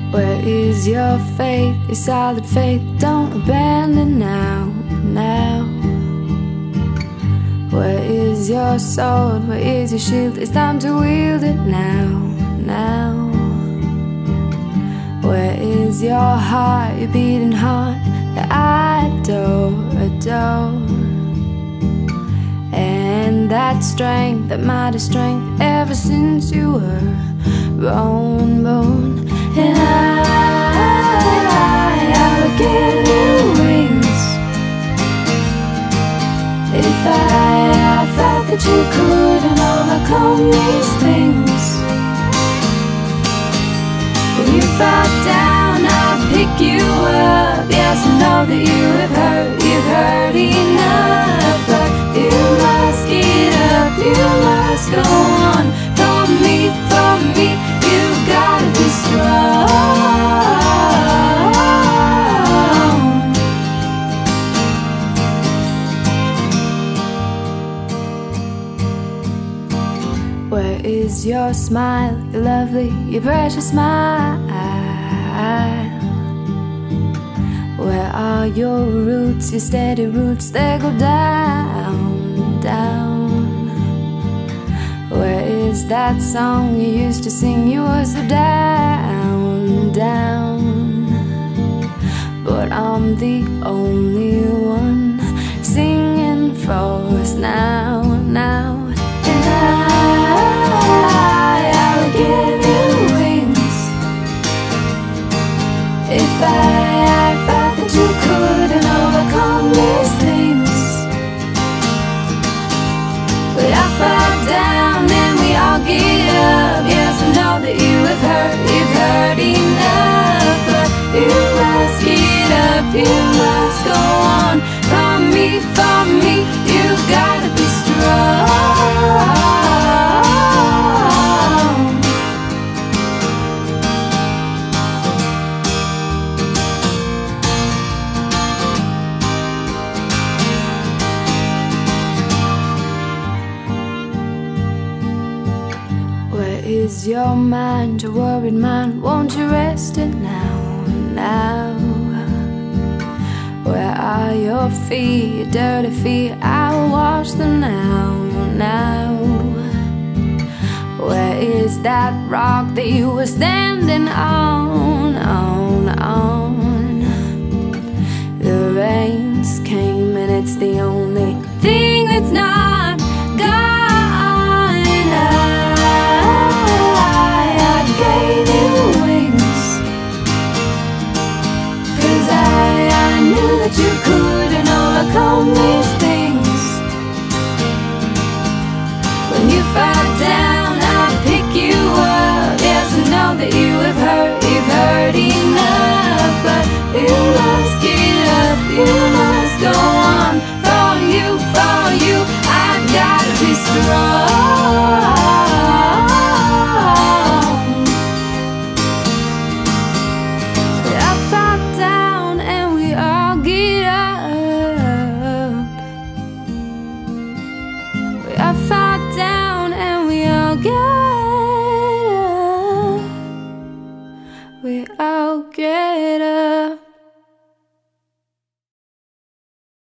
Where is your faith, your solid faith? Don't abandon now, now. Where is your sword, where is your shield? It's time to wield it now, now. Where is your heart, your beating heart that I adore, adore? And that strength, that mighty strength, ever since you were born. And I will give you wings. If I felt that you couldn't overcome these things, when you fall down, I'll pick you up. Yes, I know that you've heard enough, but you must get up, you must go on. For me, you've gotta be strong. Where is your smile, your lovely, your precious smile? Where are your roots, your steady roots? They go down, down. Where is that song you used to sing? You were so down, down. But I'm the only one singing for us now, now. And I will give you wings. If I felt that you couldn't overcome these things, but I fell down and we all get up. Yes, I know that you've heard enough, but you must get up, you must go on. For me, you gotta be strong. Where is your mind, your worried mind? Won't you rest it now, now? Where are your feet, your dirty feet? I will wash them now, now. Where is that rock that you were standing on, on? The rains came and it's the only thing that's not gone. I gave you wings, 'cause I knew that you couldn't overcome these things. When you fall down, I'll pick you up. Yes, I know that you've heard enough, but you must get up, you must go on. For you, I've gotta be strong. I fall down and we all get up. I fall down and we all get up. We all get up.